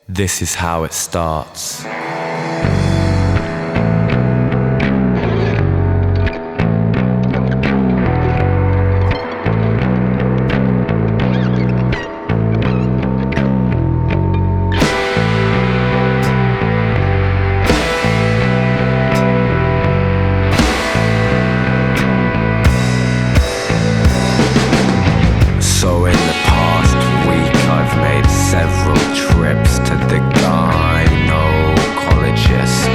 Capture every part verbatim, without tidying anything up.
This is how it starts. So in the past week I've made several trips to the gynecologist.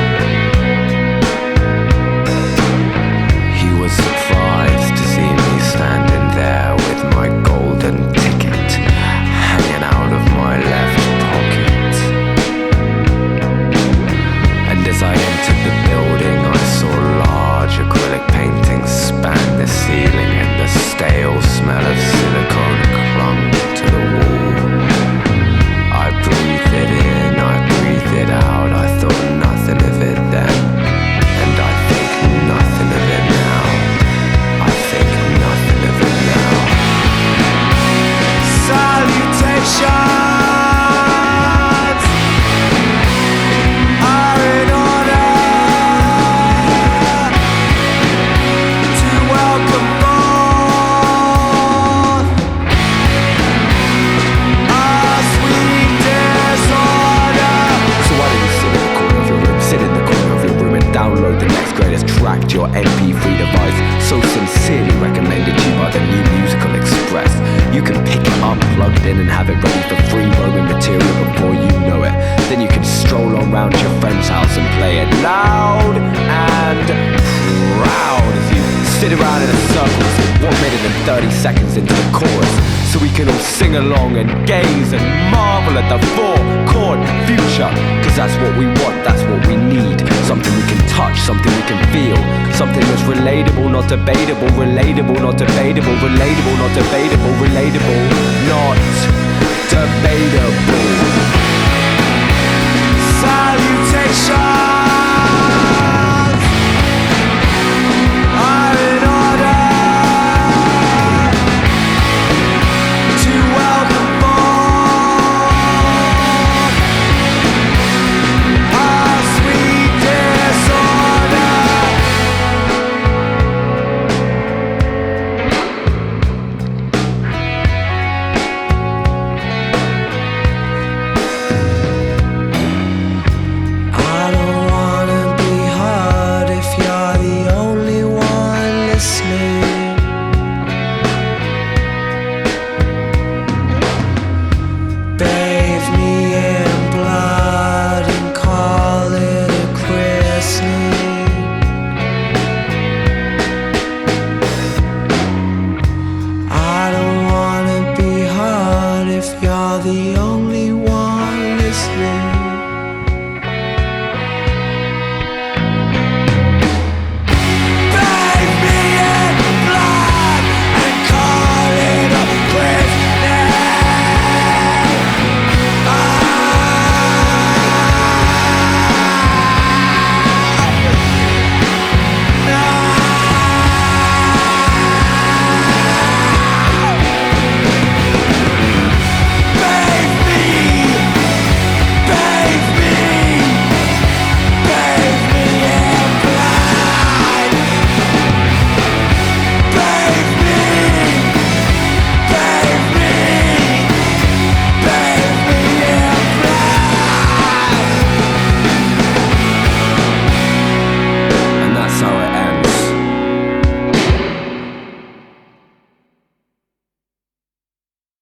He was surprised to see me standing there with my golden ticket hanging out of my left pocket. And as I entered the building I saw large acrylic paintings span the ceiling and the stale smell of silicone clung to the wall. I breathed it in, I breathed it out. I thought nothing of it then, and I think nothing of it now. I think nothing of it now. Salutations are in order to welcome forth our sweet disorder. So why don't you sit in the corner of your room, sit in the corner of your room and download the next greatest track to your M P three device, so sincerely recommended to you by the New Musical Express. You can pick it up, plug it in and have it ready for free roaming material before you know it. Then you can stroll on round to your friend's house and play it loud and proud as you sit around in a circle one minute and thirty seconds into the chorus, so we can all sing along and gaze and marvel at the four chord future. Cause that's what we want, that's what we need. Something we can touch, something we can feel, something that's relatable, not debatable, relatable, not debatable, relatable, not debatable, relatable, not debatable.